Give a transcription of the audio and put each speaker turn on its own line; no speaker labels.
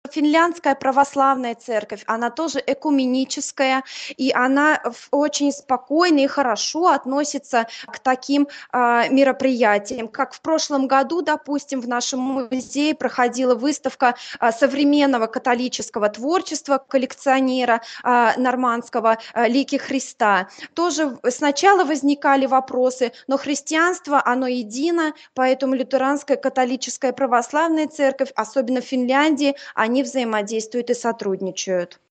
Финляндская православная церковь, она тоже экуменическая, и она очень спокойно и хорошо относится к таким мероприятиям. Как в прошлом году, допустим, в нашем музее проходила выставка современного католического творчества коллекционера нормандского «Лики Христа». Тоже сначала возникали вопросы, но христианство, оно едино, поэтому лютеранская, католическая, православная церковь, особенно в Финляндии, они взаимодействуют и сотрудничают.